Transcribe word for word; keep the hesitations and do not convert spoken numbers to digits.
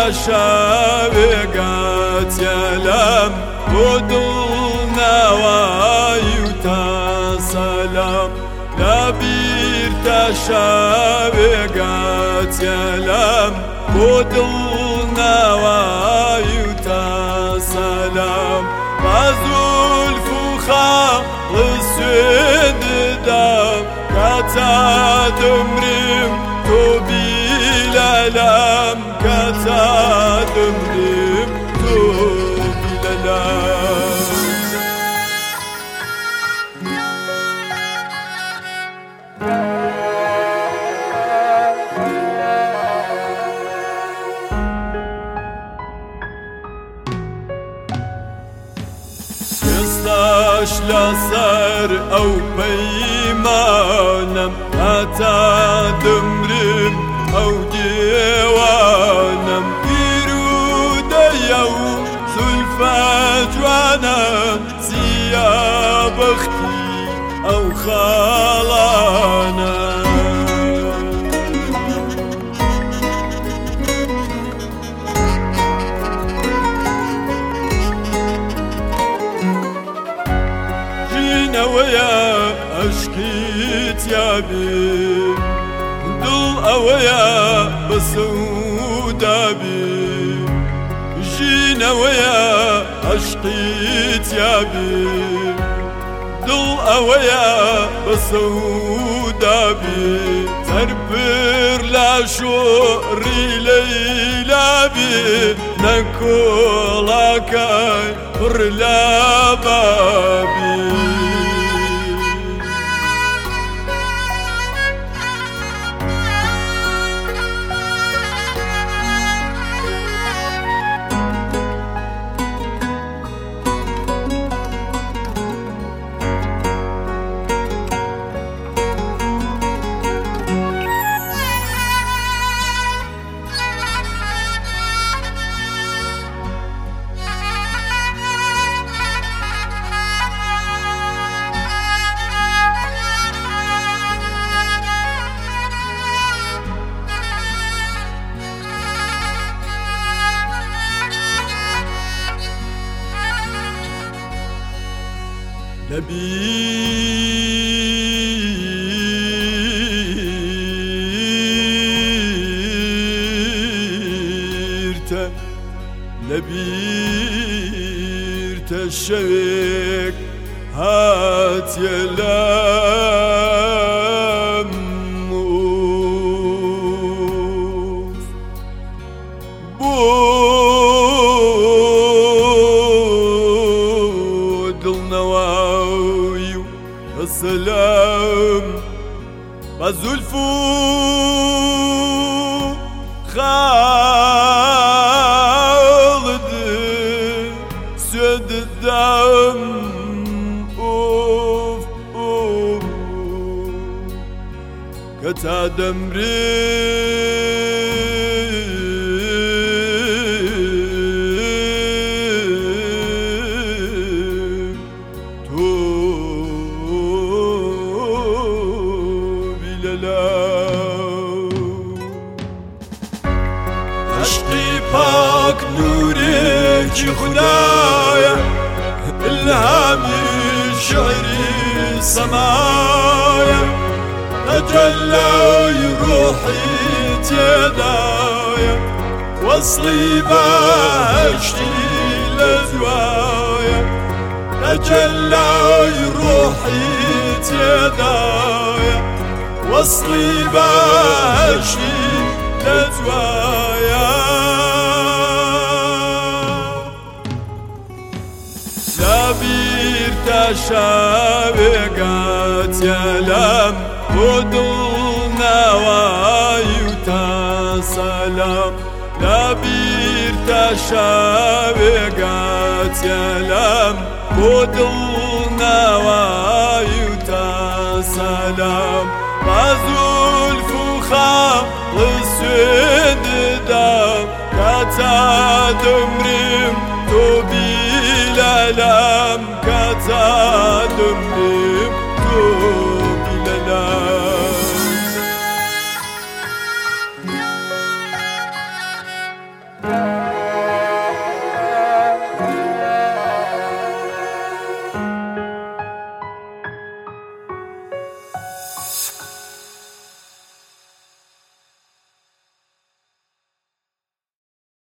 شاوێگات یەلام بۆ دڵنەوای و تا سەلام لەبیرتە شاوێگات یەلام بۆ دڵنەوای و تا سەلام بە زولف و خاڵ سوێنددام کەتا دەمرم تۆ بیلەلام کەتا دەمرم تۆ بیلەلام ئێستاش لەسەر ئەو پەیمانم هەتا دەمرم ئەو دێوانم پیر و دەیە و زولفە جوانم زییا بەختی ئەو خاڵانە ژینەوەیە عەشقیت یابێ دڵ ئەوەیە بە سەودابێ ژینەوەیە عەشقیت یابێ دڵ ئەوەیە بە سەودابێ سەرپر لە شۆڕی لەیلا بێ نەکۆڵەکەی پڕ لە بابێ لەبیرتە لەبیرتە شەوێک هاتیە لام بۆ دڵنەوای و سەلام بە زولف و خاڵت سوێنددام ئۆف ئۆف کەتا دەمرم تۆ عشقی پاک نورێکی خودایە ئیلهامی شێعری سەمایە تەجەلای ڕۆحی تێدایە وەسڵی بەهەشتی لە دوایە تەجەلای ڕۆحی تێدایە وەسڵی بەهەشتی لە دوایە لەبیرتە شاوێگات یەلام بۆ دڵنەوای و تا سەلام لەبیرتە شاوێگات یەلام بۆ دڵنەوای و تا سەلام بە زولف و خاڵ سوێنددام کەتا دەمرم تۆ بیلەلام کەتا دەمرم